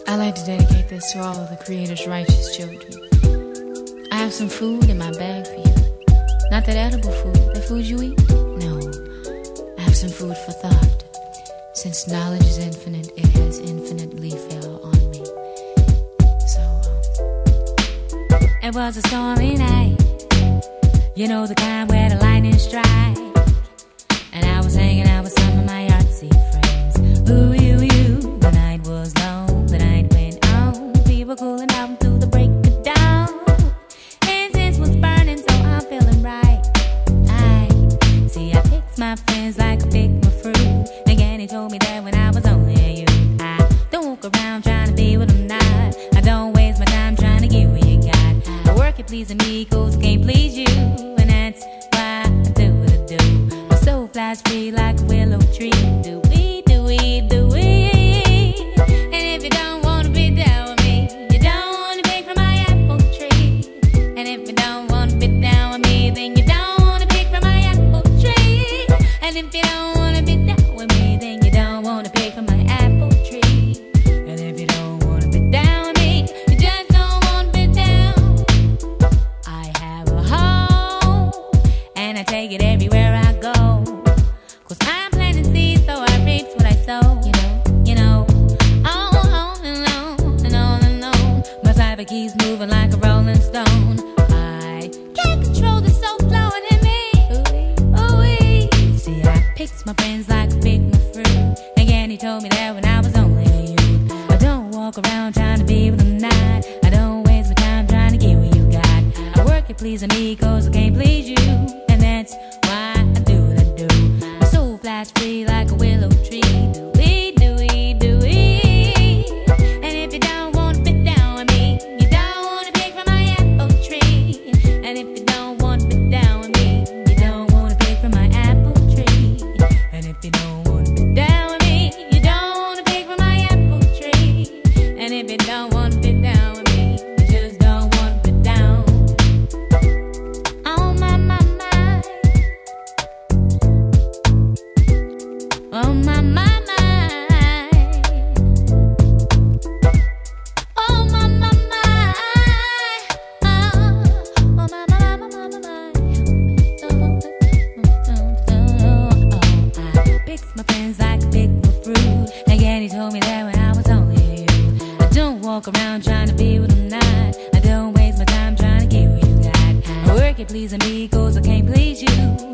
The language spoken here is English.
I like to dedicate this to all of the Creator's righteous children. I have some food in my bag for you. Not that edible food, the food you eat. No, I have some food for thought. Since knowledge is infinite, it has infinitely fell on me. So, it was a stormy night. You know, the kind where the lightning strike. And I was hanging out with some of my artsy friends. Ooh, you. The night was long, the night went on. We were cooling out through the break of dawn. Incense was burning, so I'm feeling right. I picked my friends like I picked my fruit. Again, he told me that when I was only a youth. I don't walk around trying to be what I'm not. I don't waste my time trying to get what you got. I work at pleasing me, cause I can't please you. And that's why I do what I do. My soul flies free like a willow tree. Do we, do we, do we? And if you don't wanna be down with me, you don't wanna pick from my apple tree. And if you don't wanna be down with me, then you don't wanna pick from my apple tree. And if you don't wanna be down with me, then you don't wanna pick from my apple tree. And if you don't wanna be down with me, you just don't wanna be down. I have a home, and I take it everywhere I go. Cause I'm planting seeds, so I reap what I sow. You know, on and on and on and on. My cyber keys moving like a rolling stone. I can't control the soul flowing in me. Ooh-wee. See, I picked my friends like I picked my fruit. Again, he told me that when I was only a youth. I don't walk around trying to be what I'm not. I don't waste my time trying to get what you got. I work at pleasing me, cause I can't please you. And that's why I do what I do. My soul flies free like a willow tree. Do we, do we, do we? And if you don't wanna be down with me, you don't wanna pick from my apple tree. And if you don't wanna be down with me, you don't wanna pick from my apple tree. And if you don't wanna be down with me, you don't wanna pick from my apple tree. And if you don't wanna be down with me, you just don't wanna be down. Oh my, my, my. Oh my, my, my. Oh my, my, my. Oh my, my, my, my, my, my. I picked my friends like I picked my fruit. Again, he told me that when I was only a youth. I don't walk around trying to be what I'm not. I don't waste my time trying to get what you got. I work at pleasing me, cause I can't please you.